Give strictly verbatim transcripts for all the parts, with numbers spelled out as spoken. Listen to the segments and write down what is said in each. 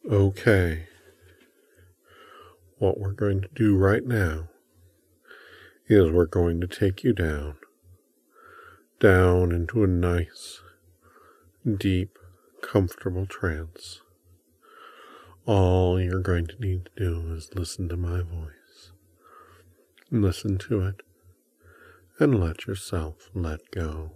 Okay, what we're going to do right now is we're going to take you down, down into a nice, deep, comfortable trance. All you're going to need to do is listen to my voice. Listen to it and let yourself let go.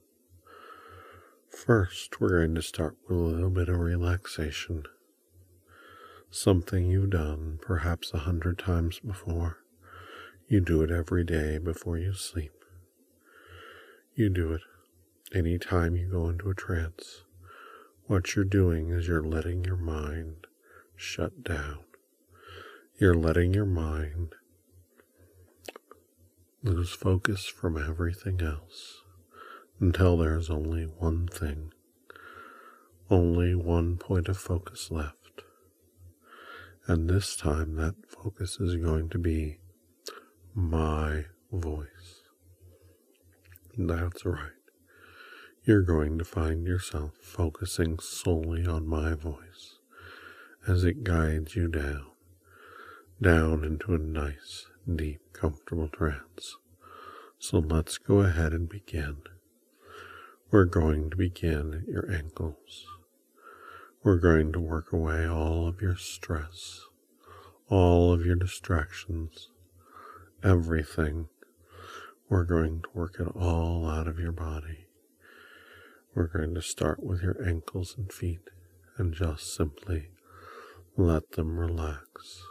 First, we're going to start with a little bit of relaxation. Something you've done perhaps a hundred times before. You do it every day before you sleep. You do it any time you go into a trance. What you're doing is you're letting your mind shut down. You're letting your mind lose focus from everything else until there's only one thing, only one point of focus left. And this time that focus is going to be my voice. That's right. You're going to find yourself focusing solely on my voice as it guides you down, down into a nice, deep, comfortable trance. So let's go ahead and begin. We're going to begin at your ankles. We're going to work away all of your stress, all of your distractions, everything. We're going to work it all out of your body. We're going to start with your ankles and feet and just simply let them relax.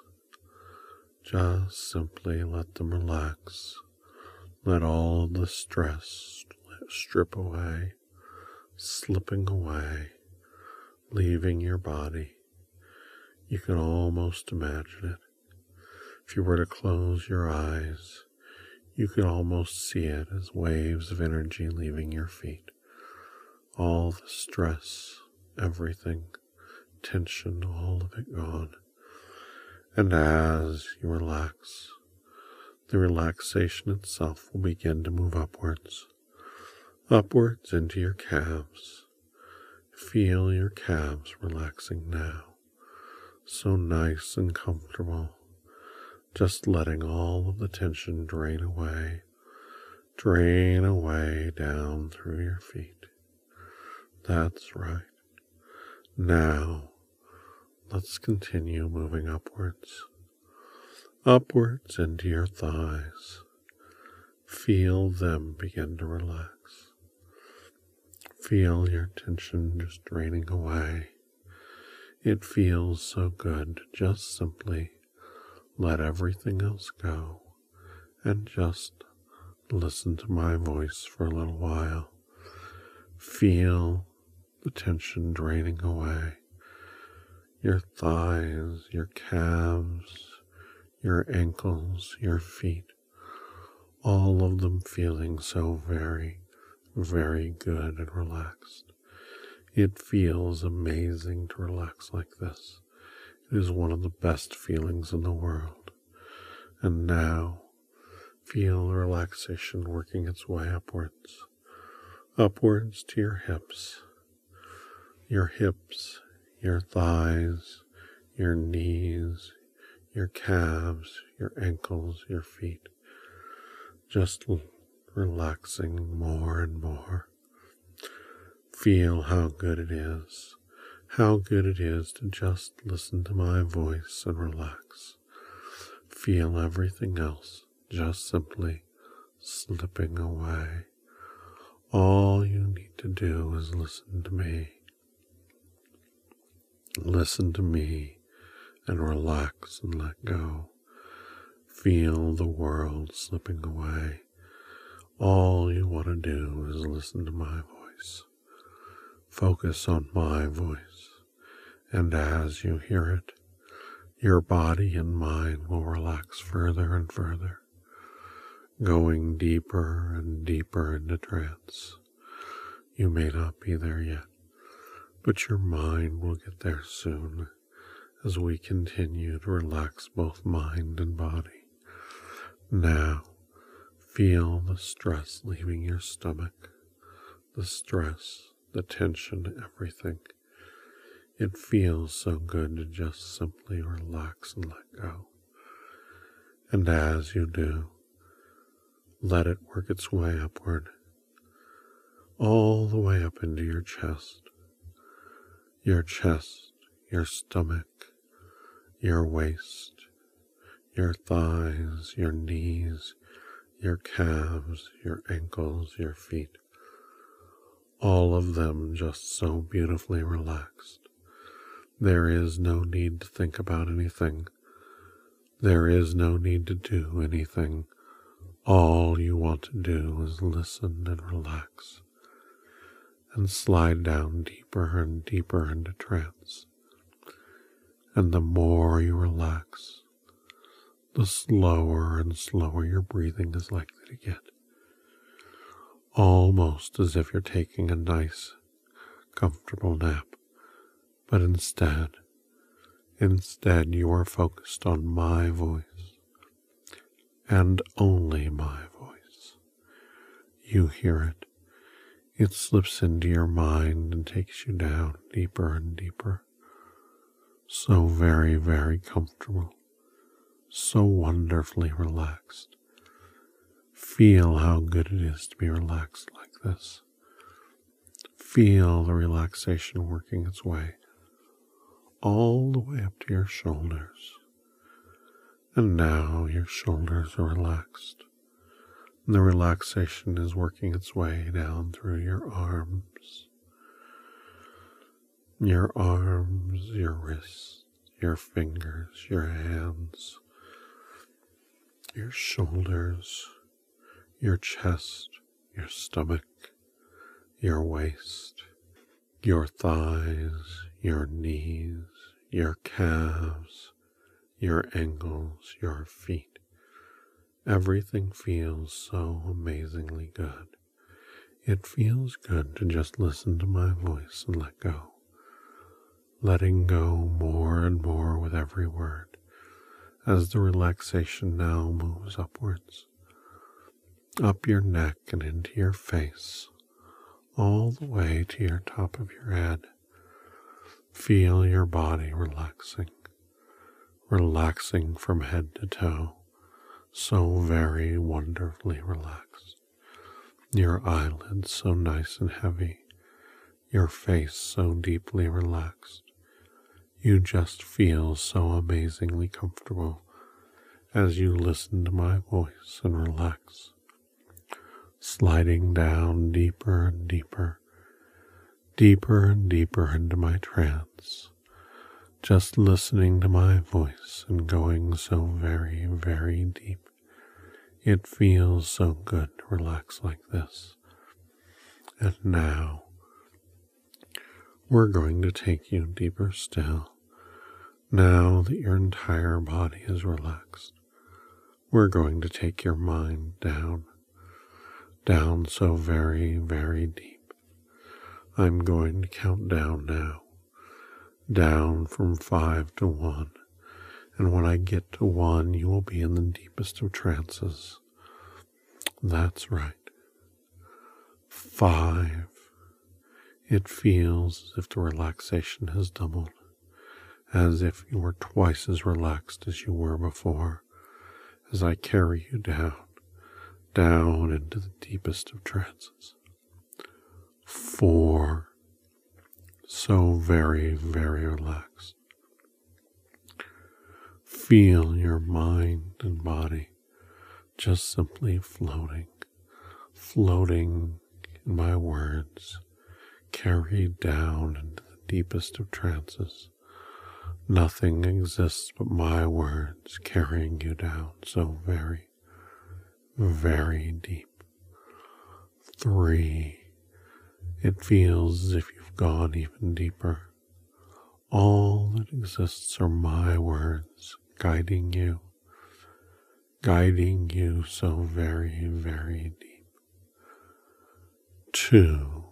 Just simply let them relax. Let all of the stress strip away, slipping away, leaving your body. You can almost imagine it. If you were to close your eyes, you could almost see it as waves of energy leaving your feet. All the stress, everything, tension, all of it gone. And as you relax, the relaxation itself will begin to move upwards, upwards into your calves. Feel your calves relaxing now, so nice and comfortable, just letting all of the tension drain away, drain away down through your feet. That's right. Now, let's continue moving upwards, upwards into your thighs. Feel them begin to relax. Feel your tension just draining away. It feels so good to just simply let everything else go and just listen to my voice for a little while. Feel the tension draining away. Your thighs, your calves, your ankles, your feet, all of them feeling so very, very good and relaxed. It feels amazing to relax like this. It is one of the best feelings in the world. And now, feel the relaxation working its way upwards, upwards to your hips, your hips, your thighs, your knees, your calves, your ankles, your feet. Just relaxing more and more. Feel how good it is, how good it is to just listen to my voice and relax. Feel everything else just simply slipping away. All you need to do is listen to me. Listen to me and relax and let go. Feel the world slipping away. All you want to do is listen to my voice. Focus on my voice, and as you hear it, your body and mind will relax further and further, going deeper and deeper into trance. You may not be there yet, but your mind will get there soon as we continue to relax both mind and body. Now, feel the stress leaving your stomach, the stress, the tension, everything. It feels so good to just simply relax and let go. And as you do, let it work its way upward, all the way up into your chest, your chest, your stomach, your waist, your thighs, your knees, your calves, your ankles, your feet, all of them just so beautifully relaxed. There is no need to think about anything. There is no need to do anything. All you want to do is listen and relax and slide down deeper and deeper into trance. And the more you relax, the slower and slower your breathing is likely to get. Almost as if you're taking a nice, comfortable nap. But instead, instead you are focused on my voice, and only my voice. You hear it. It slips into your mind and takes you down deeper and deeper. So very, very comfortable. So wonderfully relaxed. Feel how good it is to be relaxed like this. Feel the relaxation working its way all the way up to your shoulders. And now your shoulders are relaxed. And the relaxation is working its way down through your arms. Your arms, your wrists, your fingers, your hands, your shoulders, your chest, your stomach, your waist, your thighs, your knees, your calves, your ankles, your feet. Everything feels so amazingly good. It feels good to just listen to my voice and let go. Letting go more and more with every word as the relaxation now moves upwards, up your neck and into your face, all the way to your top of your head. Feel your body relaxing, relaxing from head to toe, so very wonderfully relaxed. Your eyelids so nice and heavy, your face so deeply relaxed. You just feel so amazingly comfortable as you listen to my voice and relax, sliding down deeper and deeper, deeper and deeper into my trance, just listening to my voice and going so very, very deep. It feels so good to relax like this. And now, we're going to take you deeper still. Now that your entire body is relaxed, we're going to take your mind down, down so very, very deep. I'm going to count down now, down from five to one. And when I get to one, you will be in the deepest of trances. That's right. Five. It feels as if the relaxation has doubled, as if you were twice as relaxed as you were before, as I carry you down, down into the deepest of trances. Four. So very, very relaxed. Feel your mind and body just simply floating, floating in my words, carried down into the deepest of trances. Nothing exists but my words carrying you down so very, very deep. Three. It feels as if you've gone even deeper. All that exists are my words guiding you, guiding you so very, very deep. Two.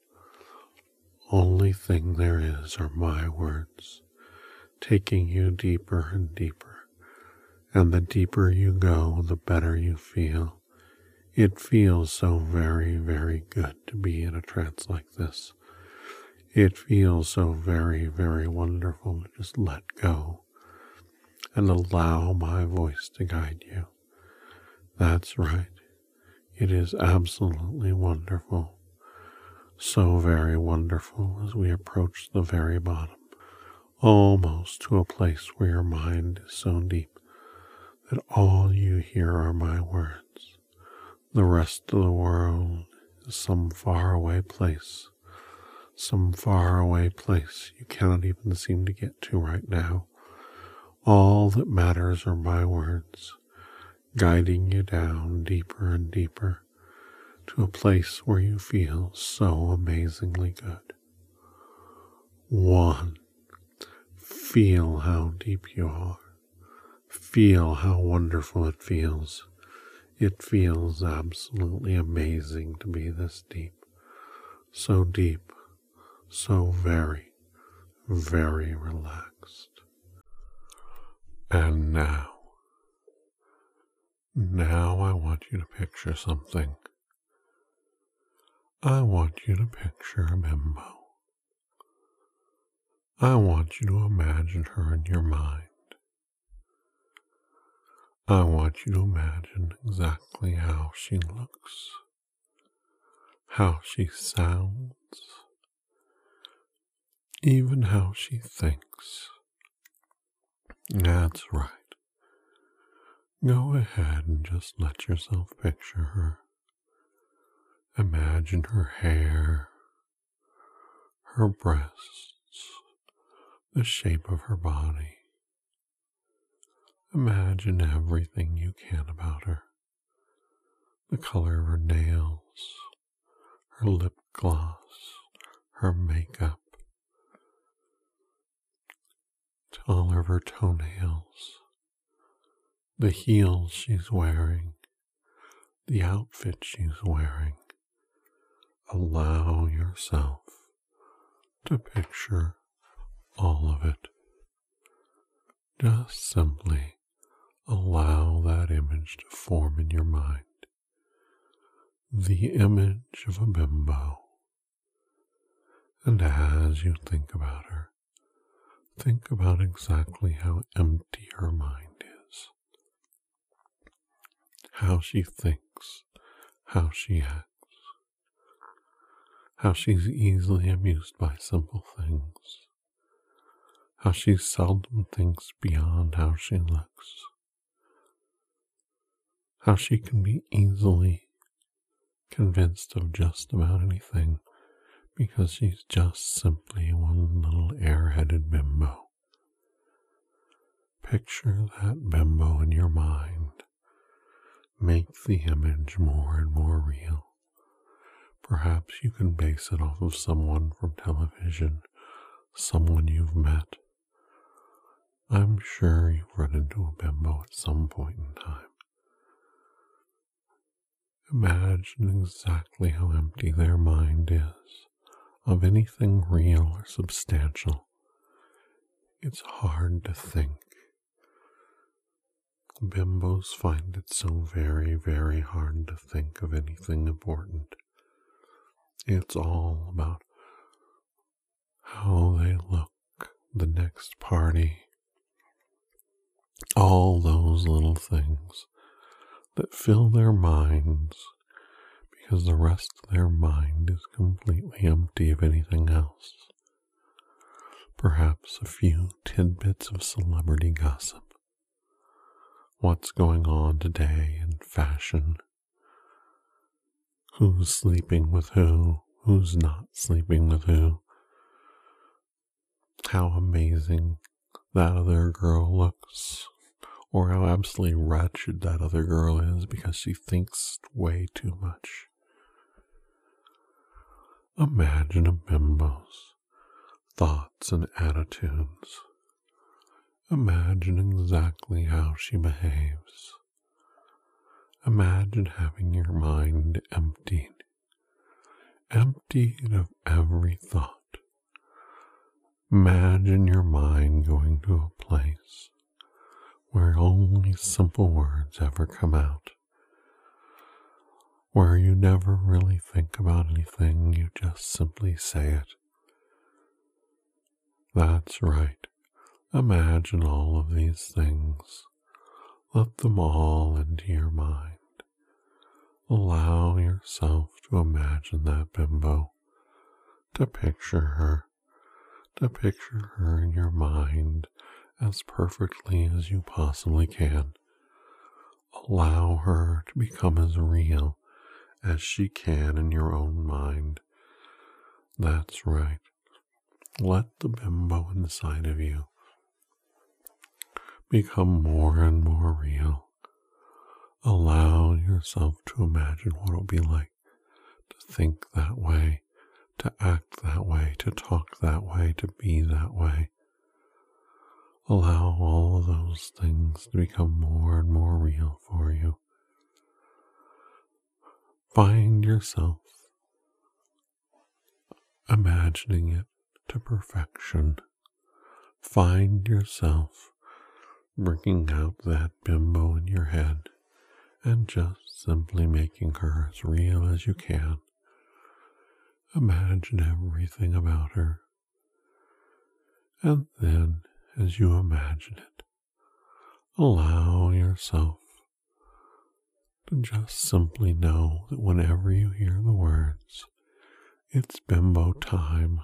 Only thing there is are my words, taking you deeper and deeper. And the deeper you go, the better you feel. It feels so very, very good to be in a trance like this. It feels so very, very wonderful to just let go and allow my voice to guide you. That's right. It is absolutely wonderful. So very wonderful as we approach the very bottom, almost to a place where your mind is so deep that all you hear are my words. The rest of the world is some faraway place, some faraway place you cannot even seem to get to right now. All that matters are my words, guiding you down deeper and deeper to a place where you feel so amazingly good. One, feel how deep you are. Feel how wonderful it feels. It feels absolutely amazing to be this deep. So deep, so very, very relaxed. And now, now I want you to picture something. I want you to picture a bimbo. I want you to imagine her in your mind. I want you to imagine exactly how she looks, how she sounds, even how she thinks. That's right. Go ahead and just let yourself picture her. Imagine her hair, her breasts, the shape of her body. Imagine everything you can about her. The color of her nails, her lip gloss, her makeup, all of her toenails, the heels she's wearing, the outfit she's wearing. Allow yourself to picture all of it. Just simply allow that image to form in your mind. The image of a bimbo. And as you think about her, think about exactly how empty her mind is. How she thinks, how she acts. How she's easily amused by simple things. How she seldom thinks beyond how she looks. How she can be easily convinced of just about anything because she's just simply one little airheaded bimbo. Picture that bimbo in your mind. Make the image more and more real. Perhaps you can base it off of someone from television, someone you've met. I'm sure you've run into a bimbo at some point in time. Imagine exactly how empty their mind is of anything real or substantial. It's hard to think. Bimbos find it so very, very hard to think of anything important. It's all about how they look, the next party, all those little things that fill their minds because the rest of their mind is completely empty of anything else. Perhaps a few tidbits of celebrity gossip. What's going on today in fashion? Who's sleeping with who? Who's not sleeping with who? How amazing that other girl looks, or how absolutely wretched that other girl is because she thinks way too much. Imagine a bimbo's thoughts and attitudes. Imagine exactly how she behaves. Imagine having your mind emptied, emptied of every thought. Imagine your mind going to a place where only simple words ever come out, where you never really think about anything, you just simply say it. That's right. Imagine all of these things. Let them all into your mind. Allow yourself to imagine that bimbo, to picture her, to picture her in your mind as perfectly as you possibly can. Allow her to become as real as she can in your own mind. That's right. Let the bimbo inside of you become more and more real. Allow yourself to imagine what it'll be like to think that way, to act that way, to talk that way, to be that way. Allow all of those things to become more and more real for you. Find yourself imagining it to perfection. Find yourself bringing out that bimbo in your head and just simply making her as real as you can. Imagine everything about her. And then, as you imagine it, allow yourself to just simply know that whenever you hear the words, it's bimbo time.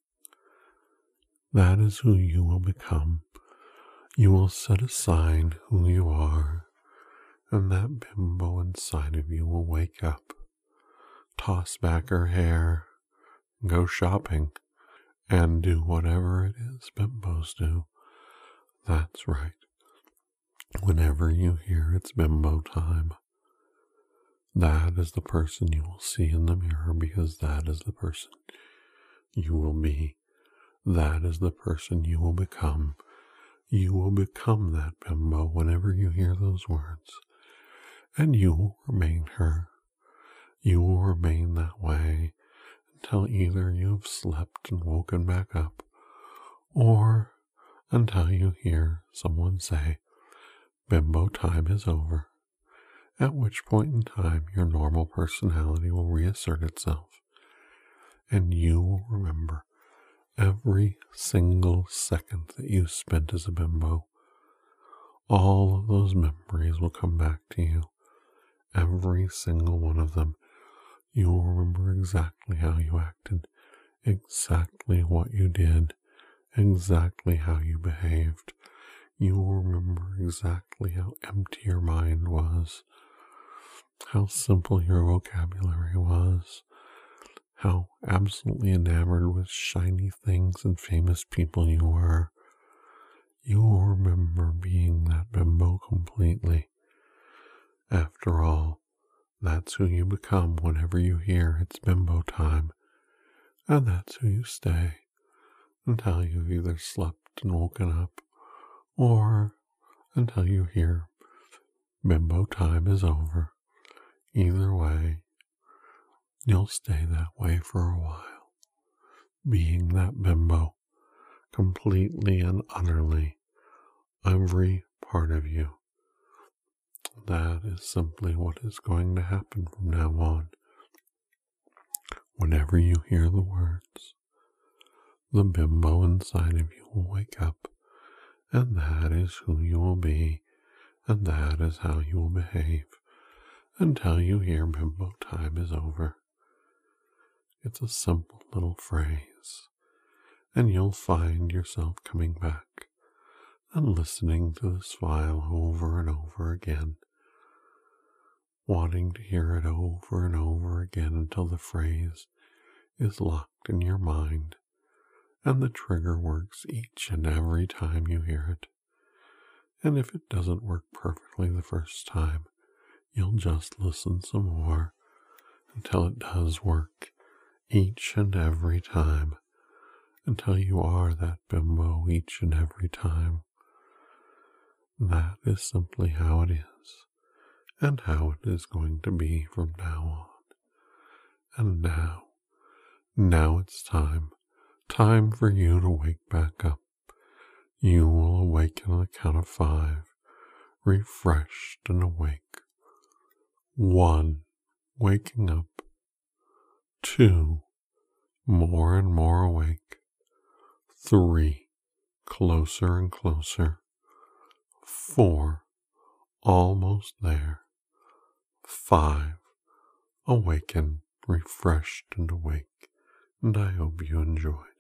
That is who you will become. You will set aside who you are, and that bimbo inside of you will wake up, toss back her hair, go shopping, and do whatever it is bimbos do. That's right. Whenever you hear it's bimbo time, that is the person you will see in the mirror, because that is the person you will be. That is the person you will become. You will become that bimbo whenever you hear those words. And you will remain her. You will remain that way until either you have slept and woken back up, or until you hear someone say, bimbo time is over, at which point in time your normal personality will reassert itself, and you will remember every single second that you spent as a bimbo. All of those memories will come back to you. Every single one of them. You will remember exactly how you acted, exactly what you did, exactly how you behaved. You will remember exactly how empty your mind was, how simple your vocabulary was, how absolutely enamored with shiny things and famous people you were. You will remember being that bimbo completely. After all, that's who you become whenever you hear it's bimbo time, and that's who you stay until you've either slept and woken up, or until you hear bimbo time is over. Either way, you'll stay that way for a while, being that bimbo completely and utterly, every part of you. That is simply what is going to happen from now on. Whenever you hear the words, the bimbo inside of you will wake up, and that is who you will be, and that is how you will behave until you hear bimbo time is over. It's a simple little phrase, and you'll find yourself coming back and listening to this file over and over again, wanting to hear it over and over again until the phrase is locked in your mind and the trigger works each and every time you hear it. And if it doesn't work perfectly the first time, you'll just listen some more until it does work each and every time, until you are that bimbo each and every time. That is simply how it is, and how it is going to be from now on. And now, now it's time, time for you to wake back up. You will awaken on the count of five, refreshed and awake. One, waking up. Two, more and more awake. Three, closer and closer. Four, almost there. Five, awaken, refreshed and awake, and I hope you enjoyed.